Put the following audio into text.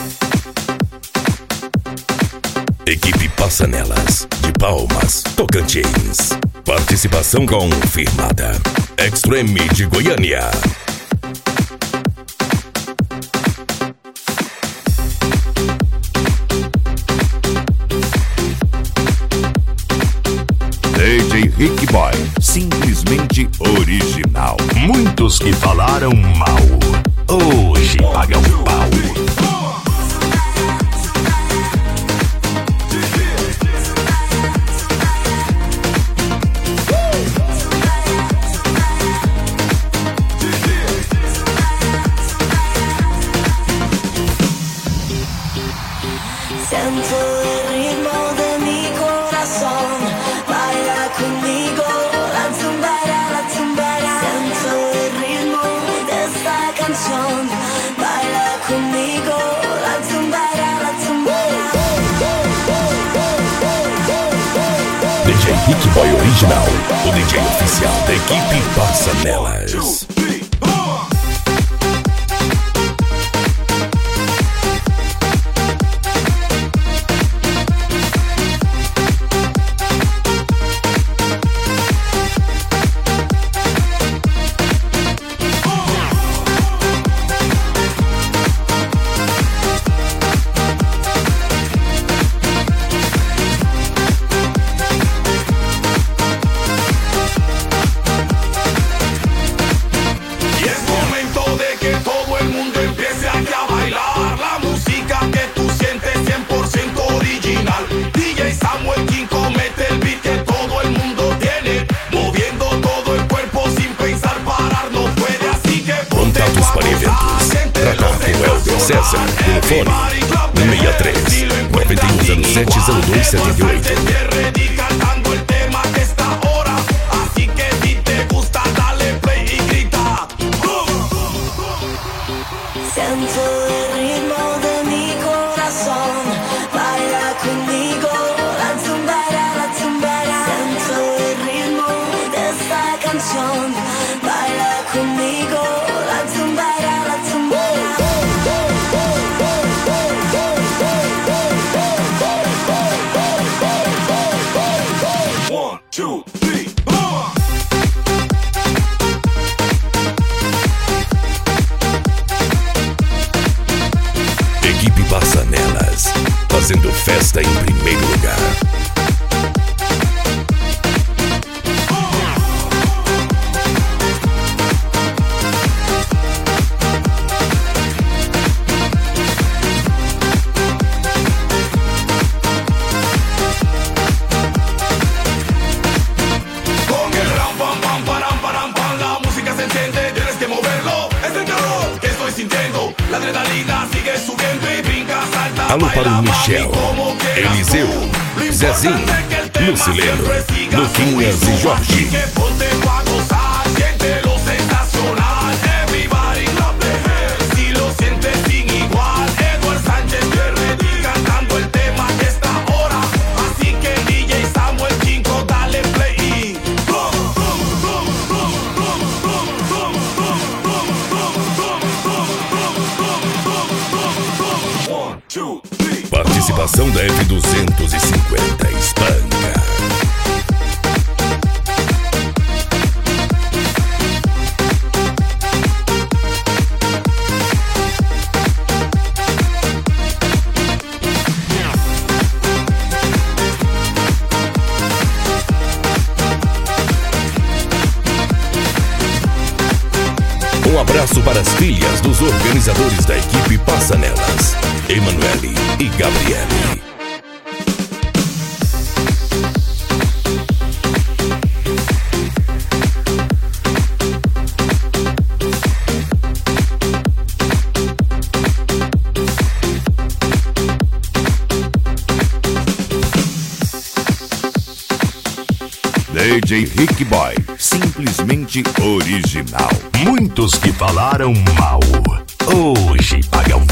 Equipe Passanelas, de Palmas, Tocantins. Participação confirmada. Extreme de Goiânia. DJ Rick Boy, simplesmente original. Muitos que falaram mal, hoje pagam pau. Siento el ritmo de mi corazón, baila conmigo, la tumbara. Siento el ritmo de esta canción, baila conmigo, la tumbara. DJ Rick Boy Original, o DJ oficial da equipe Passanelas. César, telefone 63 91070278. Siento el ritmo de mi corazón, baila conmigo, la tumbara. Siento el ritmo de esta canción, baila conmigo, la tumbara. 1, 2, 3, 4. Equipe Passanelas, fazendo festa em primeiro lugar. La adrenalina sigue subiendo y brinca, salta. Alô para o Michel, Eliseu, Zezinho, Lucileno, Luquinhas e Jorge. Participação da F250 Espanca. Um abraço para as filhas dos organizadores da equipe Passanelas, Emanuele e Gabriele. DJ Rick Boy, simplesmente original. Muitos que falaram mal, hoje pagam